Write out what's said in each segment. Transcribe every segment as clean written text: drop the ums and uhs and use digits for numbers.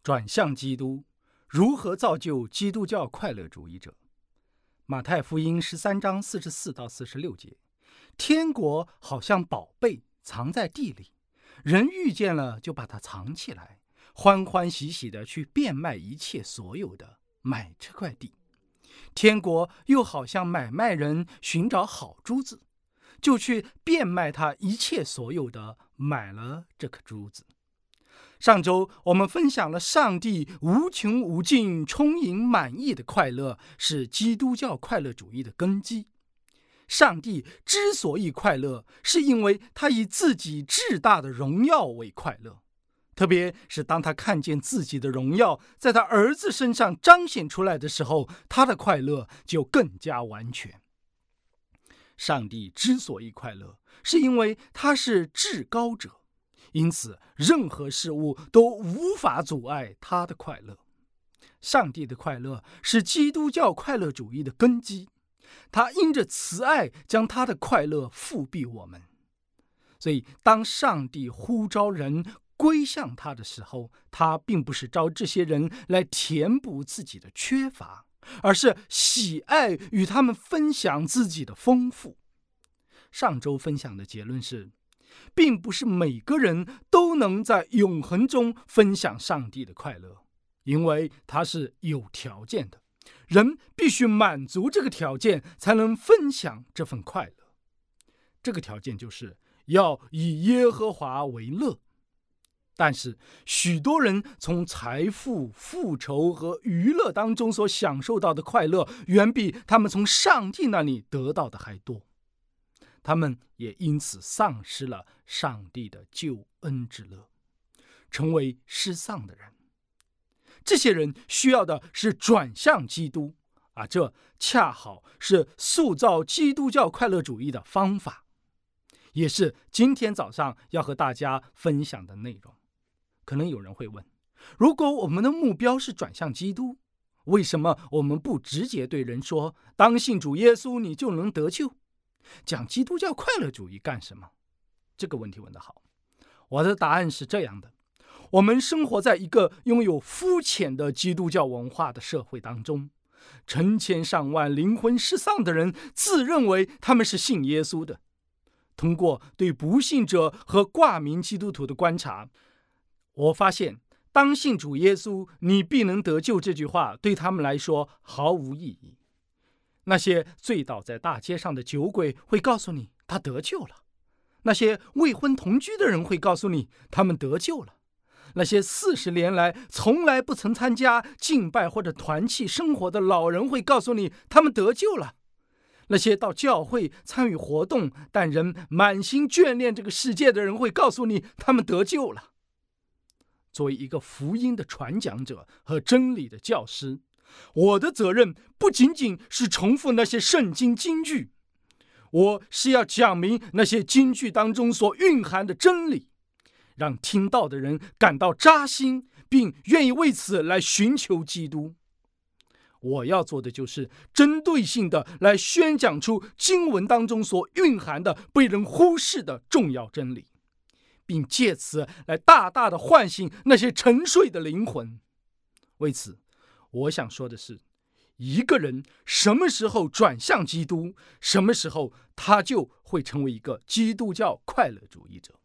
转向基督，如何造就基督教快乐主义者。马太福音13章44到46节，天国好像宝贝藏在地里，人遇见了就把它藏起来，欢欢喜喜的去变卖一切所有的，买这块地。天国又好像买卖人寻找好珠子，就去变卖他一切所有的，买了这颗珠子。上周我们分享了上帝无穷无尽、充盈满意的快乐是基督教快乐主义的根基。上帝之所以快乐，是因为他以自己至大的荣耀为快乐，特别是当他看见自己的荣耀在他儿子身上彰显出来的时候，他的快乐就更加完全。上帝之所以快乐，是因为他是至高者，因此任何事物都无法阻碍他的快乐。上帝的快乐是基督教快乐主义的根基，他因着慈爱将他的快乐复庇我们。所以当上帝呼召人归向他的时候，他并不是招这些人来填补自己的缺乏，而是喜爱与他们分享自己的丰富。上周分享的结论是，并不是每个人都能在永恒中分享上帝的快乐，因为它是有条件的，人必须满足这个条件才能分享这份快乐。这个条件就是要以耶和华为乐。但是许多人从财富、复仇和娱乐当中所享受到的快乐，远比他们从上帝那里得到的还多。他们也因此丧失了上帝的救恩之乐，成为失丧的人。这些人需要的是转向基督，这恰好是塑造基督教快乐主义的方法，也是今天早上要和大家分享的内容。可能有人会问，如果我们的目标是转向基督，为什么我们不直接对人说，当信主耶稣你就能得救？讲基督教快乐主义干什么？这个问题问得好。我的答案是这样的，我们生活在一个拥有肤浅的基督教文化的社会当中，成千上万灵魂失丧的人自认为他们是信耶稣的。通过对不信者和挂名基督徒的观察，我发现当信主耶稣你必能得救这句话对他们来说毫无意义。那些醉倒在大街上的酒鬼会告诉你他得救了，那些未婚同居的人会告诉你他们得救了，那些40年来从来不曾参加敬拜或者团契生活的老人会告诉你他们得救了，那些到教会参与活动但仍满心眷恋这个世界的人会告诉你他们得救了。作为一个福音的传讲者和真理的教师，我的责任不仅仅是重复那些圣经金句，我是要讲明那些金句当中所蕴含的真理，让听到的人感到扎心，并愿意为此来寻求基督。我要做的就是针对性的来宣讲出经文当中所蕴含的被人忽视的重要真理，并借此来大大的唤醒那些沉睡的灵魂。为此，我想说的是，一个人什么时候转向基督，什么时候他就会成为一个基督教快乐主义者。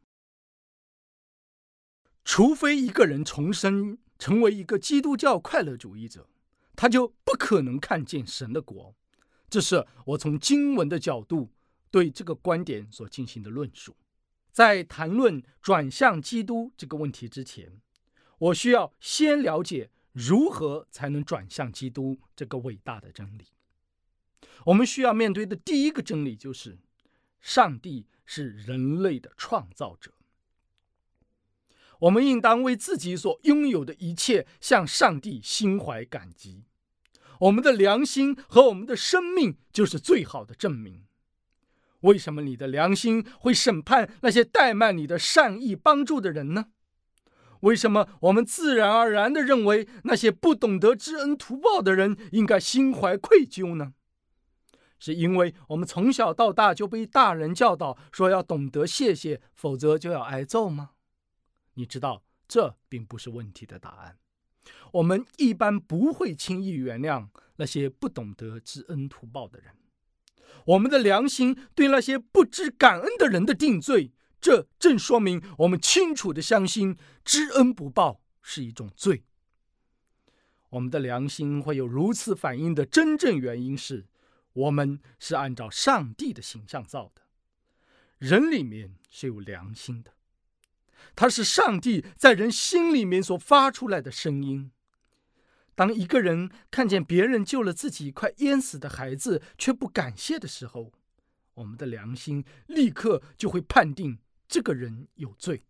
除非一个人重生成为一个基督教快乐主义者，他就不可能看见神的国。这是我从经文的角度对这个观点所进行的论述。在谈论转向基督这个问题之前，我需要先了解如何才能转向基督这个伟大的真理。我们需要面对的第一个真理就是，上帝是人类的创造者。我们应当为自己所拥有的一切向上帝心怀感激。我们的良心和我们的生命就是最好的证明。为什么你的良心会审判那些怠慢你的善意帮助的人呢？为什么我们自然而然地认为那些不懂得知恩图报的人应该心怀愧疚呢？是因为我们从小到大就被大人教导说要懂得谢谢，否则就要挨揍吗？你知道，这并不是问题的答案。 我们一般不会轻易原谅那些不懂得知恩图报的人。我们的良心对那些不知感恩的人的定罪，这正说明我们清楚地相信知恩不报是一种罪。我们的良心会有如此反应的真正原因是，我们是按照上帝的形象造的。人里面是有良心的，它是上帝在人心里面所发出来的声音。当一个人看见别人救了自己快淹死的孩子却不感谢的时候，我们的良心立刻就会判定这个人有罪。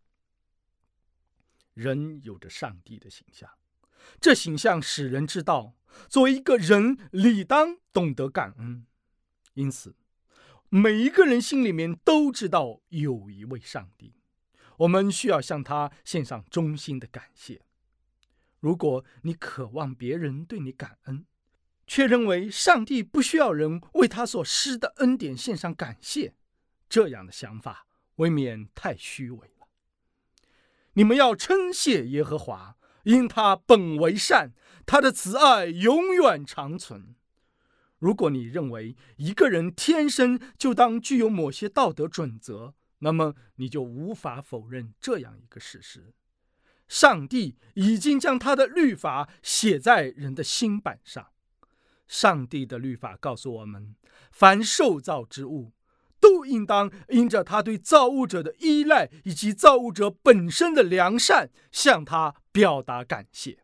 人有着上帝的形象，这形象使人知道，作为一个人理当懂得感恩。因此每一个人心里面都知道有一位上帝，我们需要向他献上衷心的感谢。如果你渴望别人对你感恩，却认为上帝不需要人为他所施的恩典献上感谢，这样的想法未免太虚伪了。你们要称谢耶和华，因他本为善，他的慈爱永远长存。如果你认为一个人天生就当具有某些道德准则，那么你就无法否认这样一个事实：上帝已经将他的律法写在人的心板上。上帝的律法告诉我们，凡受造之物都应当因着他对造物者的依赖以及造物者本身的良善，向他表达感谢。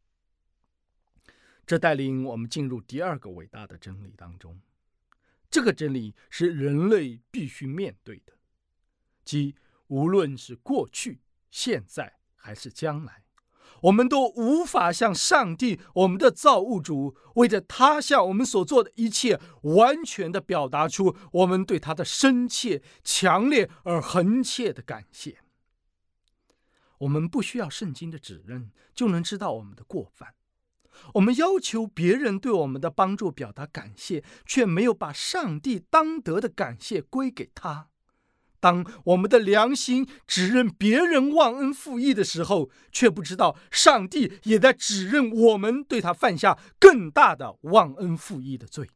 这带领我们进入第二个伟大的真理当中。这个真理是人类必须面对的，即无论是过去、现在还是将来，我们都无法向上帝我们的造物主为着他向我们所做的一切完全地表达出我们对他的深切、强烈而恒切的感谢。我们不需要圣经的指认就能知道我们的过犯。我们要求别人对我们的帮助表达感谢，却没有把上帝当得的感谢归给他。当我们的良心指认别人忘恩负义的时候，却不知道上帝也在指认我们对他犯下更大的忘恩负义的罪。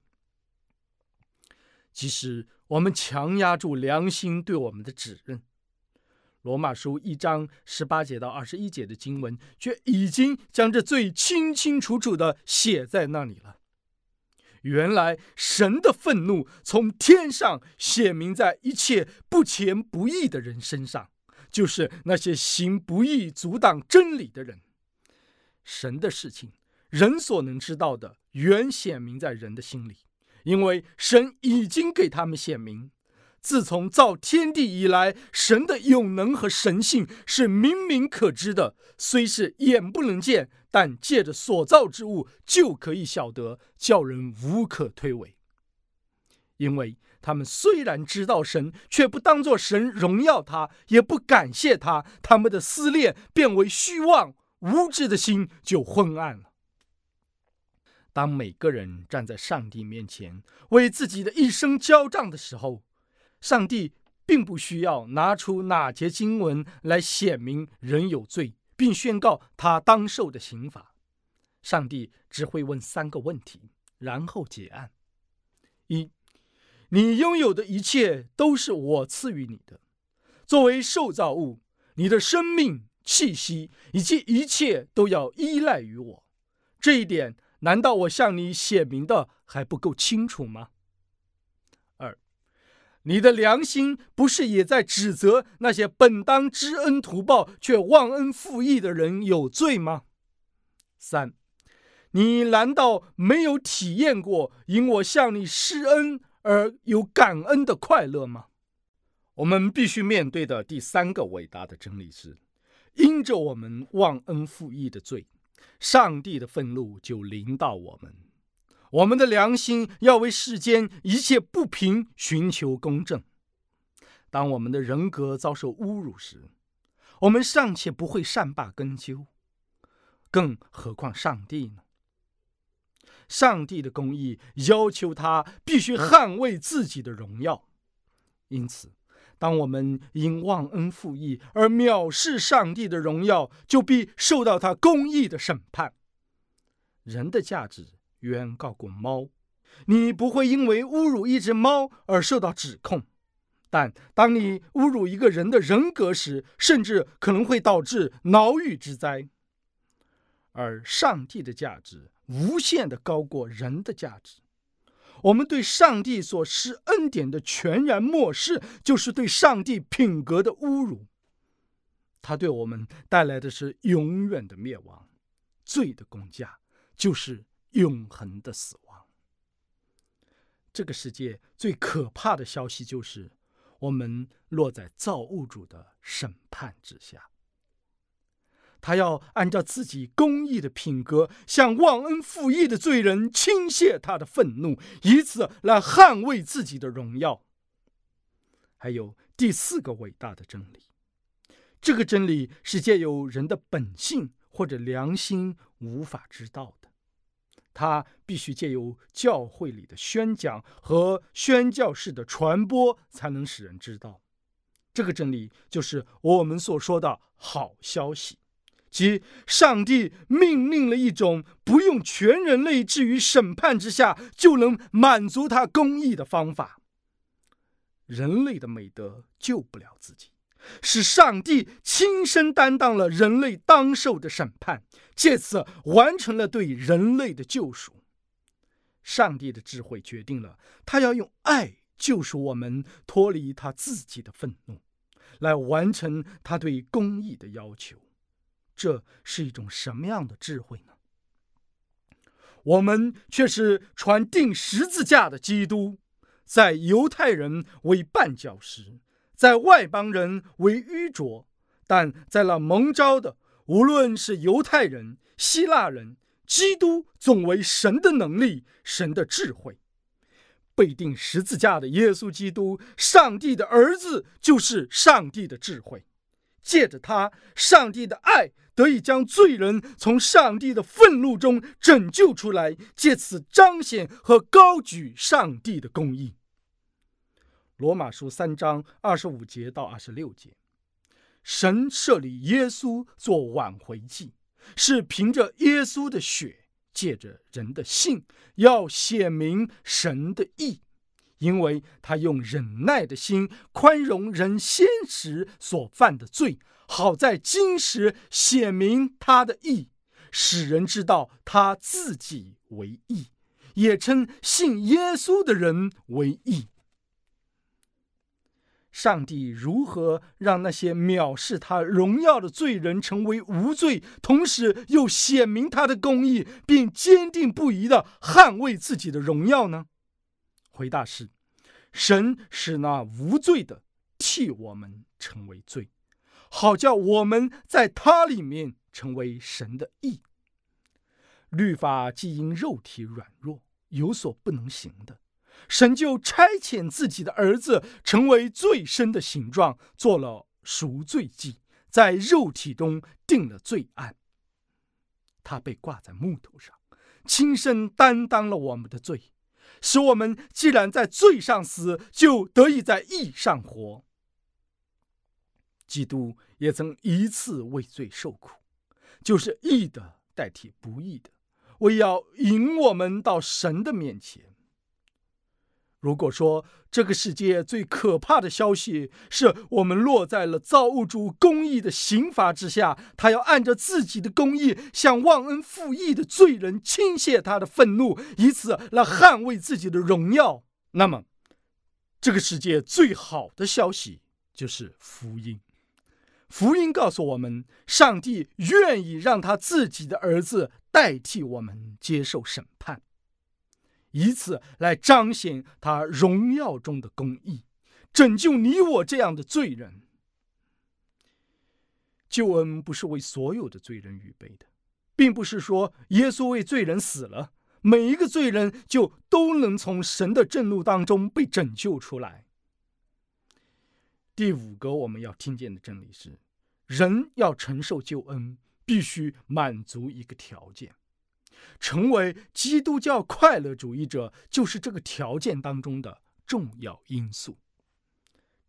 即使我们强压住良心对我们的指认，罗马书1章18节到21节的经文却已经将这罪清清楚楚地写在那里了。原来神的愤怒从天上显明在一切不虔不义的人身上，就是那些行不义阻挡真理的人。神的事情人所能知道的原显明在人的心里，因为神已经给他们显明。自从造天地以来，神的永能和神性是明明可知的，虽是眼不能见，但借着所造之物就可以晓得，叫人无可推诿。因为他们虽然知道神，却不当作神荣耀他，也不感谢他，他们的思念变为虚妄，无知的心就昏暗了。当每个人站在上帝面前为自己的一生交账的时候，上帝并不需要拿出哪节经文来显明人有罪，并宣告他当受的刑罚。上帝只会问3个问题，然后结案。1，你拥有的一切都是我赐予你的，作为受造物，你的生命、气息以及一切都要依赖于我。这一点难道我向你显明的还不够清楚吗？2，你的良心不是也在指责那些本当知恩图报却忘恩负义的人有罪吗？3，你难道没有体验过因我向你施恩而有感恩的快乐吗？我们必须面对的第3个伟大的真理是，因着我们忘恩负义的罪，上帝的愤怒就临到我们。我们的良心要为世间一切不平寻求公正。当我们的人格遭受侮辱时，我们尚且不会善罢甘休，更何况上帝呢？上帝的公义要求他必须捍卫自己的荣耀。因此当我们因忘恩负义而藐视上帝的荣耀，就必受到他公义的审判。人的价值远高过猫，你不会因为侮辱一只猫而受到指控，但当你侮辱一个人的人格时，甚至可能会导致牢狱之灾。而上帝的价值无限地高过人的价值。我们对上帝所施恩典的全然漠视，就是对上帝品格的侮辱。他对我们带来的是永远的灭亡，罪的工价就是永恒的死亡。这个世界最可怕的消息就是，我们落在造物主的审判之下。他要按照自己公义的品格，向忘恩负义的罪人倾泻他的愤怒，以此来捍卫自己的荣耀。还有第四个伟大的真理，这个真理是借由人的本性或者良心无法知道的，它必须借由教会里的宣讲和宣教士的传播才能使人知道。这个真理就是我们所说的好消息，即上帝命令了一种不用全人类置于审判之下就能满足他公义的方法。人类的美德救不了自己，是上帝亲身担当了人类当受的审判，借此完成了对人类的救赎。上帝的智慧决定了，他要用爱救赎我们脱离他自己的愤怒，来完成他对公义的要求。这是一种什么样的智慧呢？我们却是传钉十字架的基督，在犹太人为绊脚石，在外邦人为愚拙，但在那蒙召的，无论是犹太人、希腊人，基督总为神的能力，神的智慧。被钉十字架的耶稣基督，上帝的儿子，就是上帝的智慧。借着他，上帝的爱得以将罪人从上帝的愤怒中拯救出来，借此彰显和高举上帝的公义。罗马书3章25节到26节，神设立耶稣做挽回祭，是凭着耶稣的血，借着人的信，要显明神的义，因为他用忍耐的心宽容人先时所犯的罪，好在今时显明他的义，使人知道他自己为义，也称信耶稣的人为义。上帝如何让那些藐视他荣耀的罪人成为无罪，同时又显明他的公义，并坚定不移地捍卫自己的荣耀呢？回答是，神使那无罪的替我们成为罪，好叫我们在他里面成为神的义。律法既因肉体软弱有所不能行的，神就差遣自己的儿子成为罪身的形状，做了赎罪祭，在肉体中定了罪案。他被挂在木头上，亲身担当了我们的罪，使我们既然在罪上死，就得以在义上活。基督也曾一次为罪受苦，就是义的代替不义的，为要引我们到神的面前。如果说这个世界最可怕的消息是我们落在了造物主公义的刑罚之下，他要按着自己的公义向忘恩负义的罪人倾泻他的愤怒，以此来捍卫自己的荣耀，那么这个世界最好的消息就是福音。福音告诉我们，上帝愿意让他自己的儿子代替我们接受审判，以此来彰显他荣耀中的公义，拯救你我这样的罪人。救恩不是为所有的罪人预备的，并不是说耶稣为罪人死了，每一个罪人就都能从神的震怒当中被拯救出来。第五个我们要听见的真理是，人要承受救恩，必须满足一个条件。成为基督教快乐主义者，就是这个条件当中的重要因素。这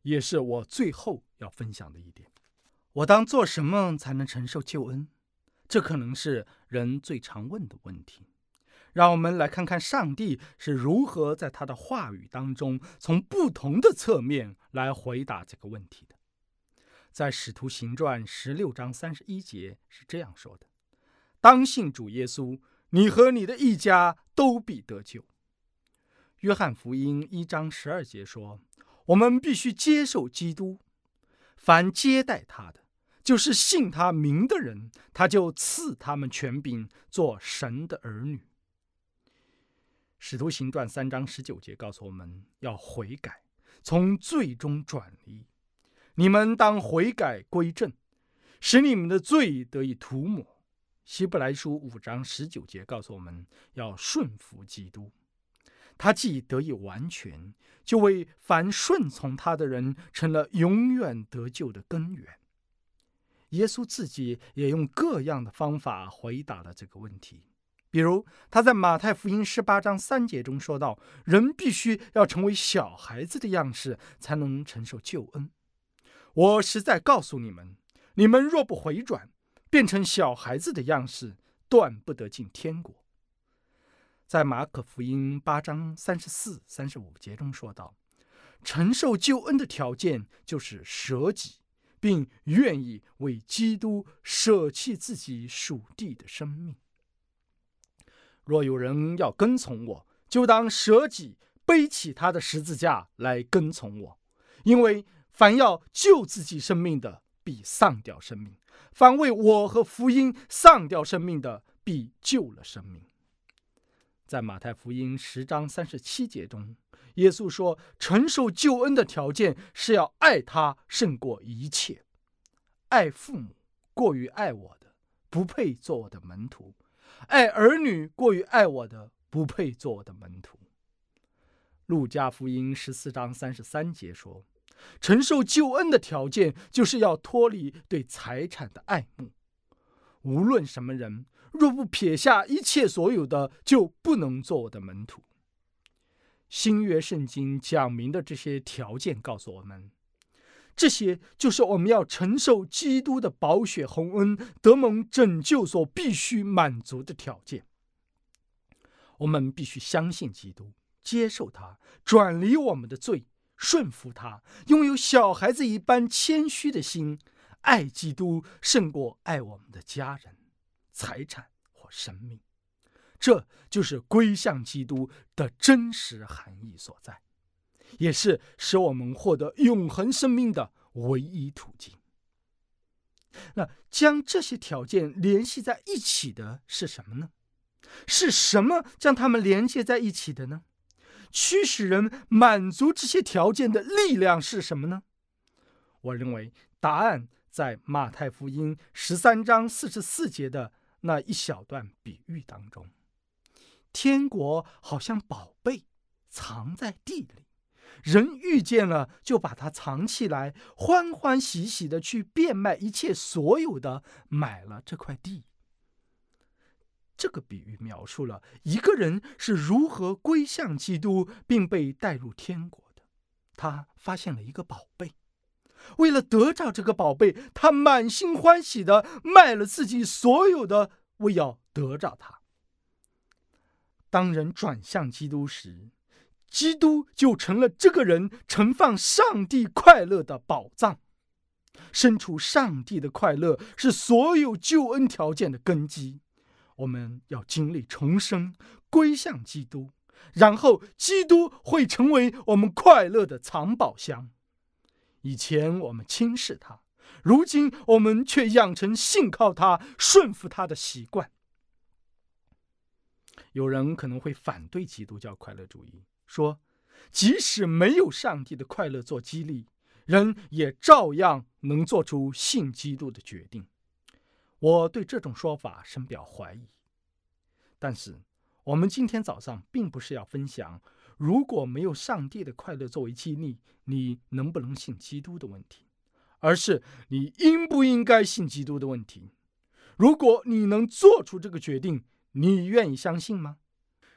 也是我最后要分享的一点。我当做什么才能承受救恩？这可能是人最常问的问题。让我们来看看上帝是如何在他的话语当中，从不同的侧面来回答这个问题的。在使徒行传16章31节是这样说的：当信主耶稣，你和你的一家都必得救。约翰福音1章12节说，我们必须接受基督，凡接待他的，就是信他名的人，他就赐他们权柄做神的儿女。使徒行传3章19节告诉我们要悔改，从罪中转离。你们当悔改归正，使你们的罪得以涂抹。希伯来书5章19节告诉我们要顺服基督，他既得以完全，就为凡顺从他的人成了永远得救的根源。耶稣自己也用各样的方法回答了这个问题。比如他在马太福音18章3节中说到，人必须要成为小孩子的样式，才能承受救恩。我实在告诉你们，你们若不回转，变成小孩子的样式，断不得进天国。在马可福音8章34、35节中说道，承受救恩的条件就是舍己，并愿意为基督舍弃自己属地的生命。若有人要跟从我，就当舍己，背起他的十字架来跟从我。因为凡要救自己生命的，必丧掉生命；凡为我和福音丧掉生命的，必救了生命。在马太福音10章37节中，耶稣说，承受救恩的条件是要爱他胜过一切。爱父母过于爱我的，不配做我的门徒；爱儿女过于爱我的，不配做我的门徒。路加福音14章33节说，承受救恩的条件就是要脱离对财产的爱慕。无论什么人，若不撇下一切所有的，就不能做我的门徒。新约圣经讲明的这些条件告诉我们，这些就是我们要承受基督的宝血洪恩，得蒙拯救所必须满足的条件。我们必须相信基督，接受他，转离我们的罪，顺服他，拥有小孩子一般谦虚的心，爱基督胜过爱我们的家人、财产或生命。这就是归向基督的真实含义所在，也是使我们获得永恒生命的唯一途径。那将这些条件联系在一起的是什么呢？是什么将它们连接在一起的呢？驱使人满足这些条件的力量是什么呢？我认为答案在马太福音13章44节的那一小段比喻当中。天国好像宝贝藏在地里，人遇见了就把它藏起来，欢欢喜喜的去变卖一切所有的，买了这块地。这个比喻描述了一个人是如何归向基督并被带入天国的。他发现了一个宝贝，为了得着这个宝贝，他满心欢喜的卖了自己所有的，为要得着它。当人转向基督时，基督就成了这个人盛放上帝快乐的宝藏。身处上帝的快乐是所有救恩条件的根基。我们要经历重生，归向基督，然后基督会成为我们快乐的藏宝箱。以前我们轻视他，如今我们却养成信靠他、顺服他的习惯。有人可能会反对基督教快乐主义，说即使没有上帝的快乐做激励，人也照样能做出信基督的决定。我对这种说法深表怀疑。但是我们今天早上并不是要分享如果没有上帝的快乐作为激励，你能不能信基督的问题，而是你应不应该信基督的问题。如果你能做出这个决定，你愿意相信吗？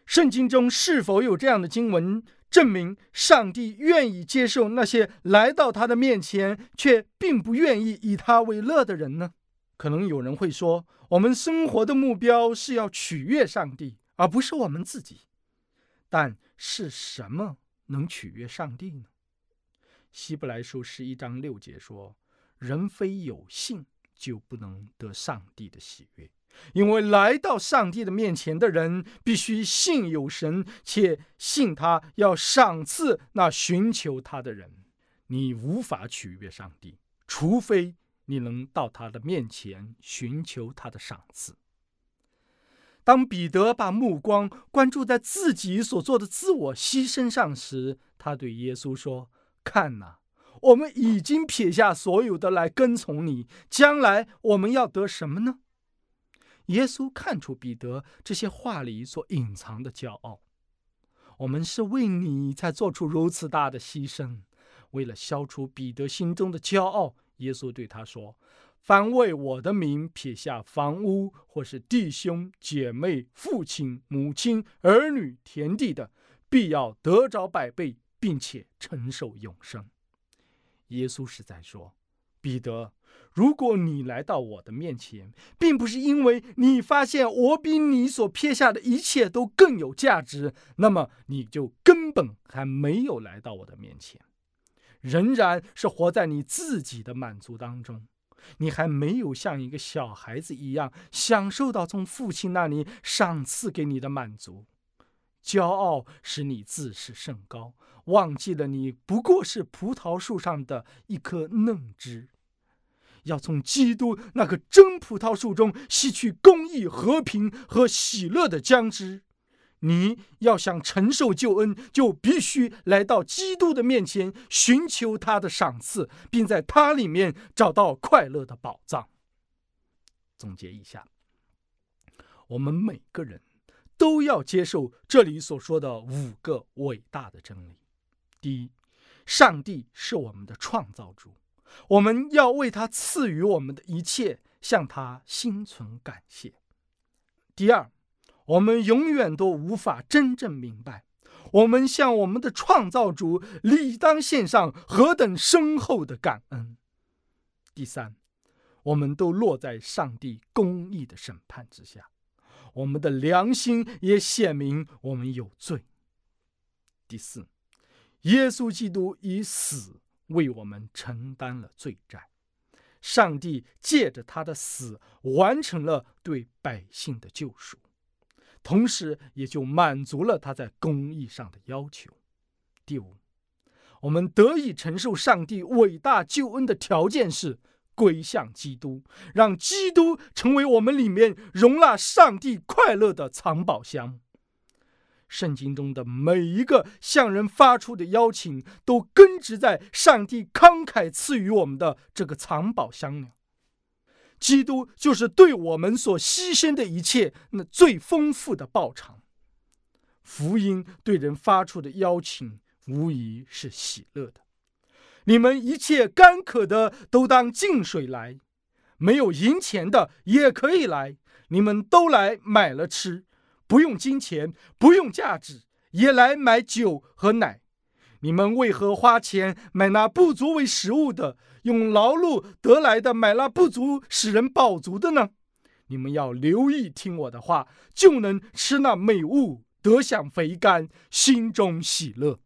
圣经中是否有这样的经文证明上帝愿意接受那些来到他的面前却并不愿意以他为乐的人呢？可能有人会说，我们生活的目标是要取悦上帝，而不是我们自己。但是什么能取悦上帝呢？希伯来书11章6节说，人非有信就不能得上帝的喜悦，因为来到上帝的面前的人必须信有神，且信他要赏赐那寻求他的人。你无法取悦上帝，除非你能到他的面前寻求他的赏赐。当彼得把目光关注在自己所做的自我牺牲上时，他对耶稣说，看哪，我们已经撇下所有的来跟从你，将来我们要得什么呢？耶稣看出彼得这些话里所隐藏的骄傲。我们是为你才做出如此大的牺牲。为了消除彼得心中的骄傲，耶稣对他说，凡为我的名撇下房屋或是弟兄姐妹父亲母亲儿女田地的，必要得着百倍，并且承受永生。耶稣是在说，彼得，如果你来到我的面前，并不是因为你发现我比你所撇下的一切都更有价值，那么你就根本还没有来到我的面前，仍然是活在你自己的满足当中。你还没有像一个小孩子一样享受到从父亲那里赏赐给你的满足。骄傲使你自视甚高，忘记了你不过是葡萄树上的一颗嫩枝。要从基督那个真葡萄树中吸取公义、和平和喜乐的浆汁。你要想承受救恩，就必须来到基督的面前，寻求他的赏赐，并在他里面找到快乐的宝藏。总结一下，我们每个人都要接受这里所说的5个伟大的真理。第一，上帝是我们的创造主，我们要为他赐予我们的一切向他心存感谢。第二，我们永远都无法真正明白，我们向我们的创造主理当献上何等深厚的感恩。第三，我们都落在上帝公义的审判之下，我们的良心也显明我们有罪。第四，耶稣基督以死为我们承担了罪债，上帝借着他的死完成了对百姓的救赎，同时也就满足了他在公义上的要求。第五，我们得以承受上帝伟大救恩的条件是归向基督，让基督成为我们里面容纳上帝快乐的藏宝箱。圣经中的每一个向人发出的邀请，都根植在上帝慷慨赐予我们的这个藏宝箱里。基督就是对我们所牺牲的一切那最丰富的报偿。福音对人发出的邀请，无疑是喜乐的。你们一切干渴的都当进水来，没有银钱的也可以来，你们都来买了吃，不用金钱，不用价值，也来买酒和奶。你们为何花钱买那不足为食物的，用劳碌得来的买那不足使人饱足的呢？你们要留意听我的话，就能吃那美物，得享肥甘，心中喜乐。